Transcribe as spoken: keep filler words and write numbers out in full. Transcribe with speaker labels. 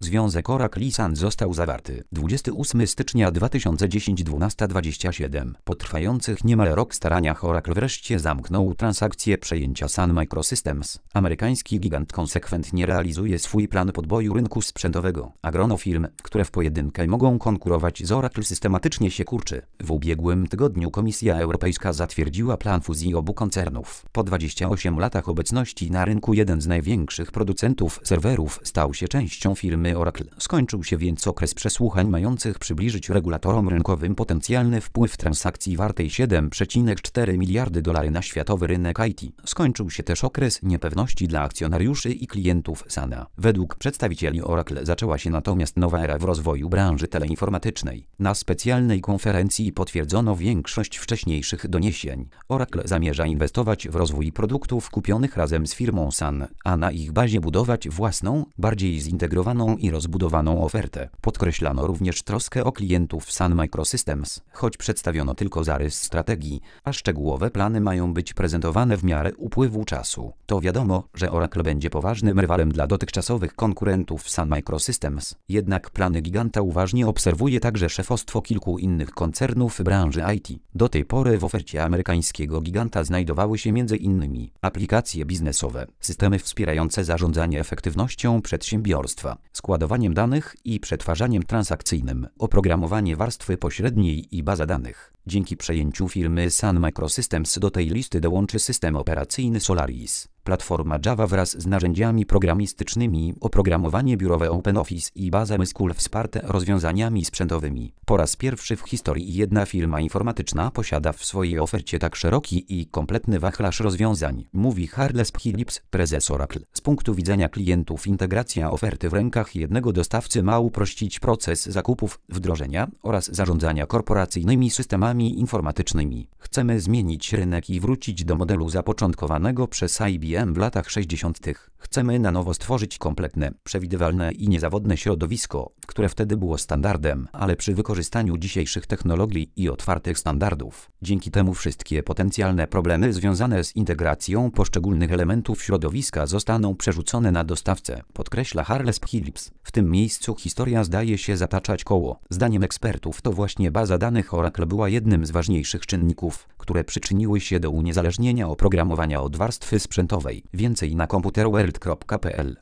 Speaker 1: Związek Oracle i Sun został zawarty dwudziestego ósmego stycznia dwa tysiące dziesiątego dwunasta dwadzieścia siedem. Po trwających niemal rok staraniach Oracle wreszcie zamknął transakcję przejęcia Sun Microsystems. Amerykański gigant konsekwentnie realizuje swój plan podboju rynku sprzętowego, a grono firm, które w pojedynkę mogą konkurować z Oracle, systematycznie się kurczy. W ubiegłym tygodniu Komisja Europejska zatwierdziła plan fuzji obu koncernów. Po dwudziestu ośmiu latach obecności na rynku jeden z największych producentów serwerów stał się częścią firmy Oracle. Skończył się więc okres przesłuchań mających przybliżyć regulatorom rynkowym potencjalny wpływ transakcji wartej siedem przecinek cztery miliardy dolarów na światowy rynek I T. Skończył się też okres niepewności dla akcjonariuszy i klientów Suna. Według przedstawicieli Oracle zaczęła się natomiast nowa era w rozwoju branży teleinformatycznej. Na specjalnej konferencji potwierdzono większość wcześniejszych doniesień. Oracle zamierza inwestować w rozwój produktów kupionych razem z firmą Sun, a na ich bazie budować własną, bardziej zintegrowaną i rozbudowaną ofertę. Podkreślano również troskę o klientów Sun Microsystems, choć przedstawiono tylko zarys strategii, a szczegółowe plany mają być prezentowane w miarę upływu czasu. To wiadomo, że Oracle będzie poważnym rywalem dla dotychczasowych konkurentów Sun Microsystems. Jednak plany giganta uważnie obserwuje także szefostwo kilku innych koncernów branży I T. Do tej pory w ofercie amerykańskiego giganta znajdowały się między innymi aplikacje biznesowe, systemy wspierające zarządzanie efektywnością przedsiębiorstwa, składowaniem danych i przetwarzaniem transakcyjnym, oprogramowanie warstwy pośredniej i baza danych. Dzięki przejęciu firmy Sun Microsystems do tej listy dołączy system operacyjny Solaris, platforma Java wraz z narzędziami programistycznymi, oprogramowanie biurowe OpenOffice i baza M S Q L wsparte rozwiązaniami sprzętowymi. Po raz pierwszy w historii jedna firma informatyczna posiada w swojej ofercie tak szeroki i kompletny wachlarz rozwiązań, mówi Charles Phillips, prezes Oracle. Z punktu widzenia klientów integracja oferty w rękach jednego dostawcy ma uprościć proces zakupów, wdrożenia oraz zarządzania korporacyjnymi systemami informatycznymi. Chcemy zmienić rynek i wrócić do modelu zapoczątkowanego przez I B M w latach sześćdziesiątych. Chcemy na nowo stworzyć kompletne, przewidywalne i niezawodne środowisko, które wtedy było standardem, ale przy wykorzystaniu dzisiejszych technologii i otwartych standardów. Dzięki temu wszystkie potencjalne problemy związane z integracją poszczególnych elementów środowiska zostaną przerzucone na dostawcę, podkreśla Charles Phillips. W tym miejscu historia zdaje się zataczać koło. Zdaniem ekspertów to właśnie baza danych Oracle była jednym z ważniejszych czynników, które przyczyniły się do uniezależnienia oprogramowania od warstwy sprzętowej. Więcej na komputerworld kropka p l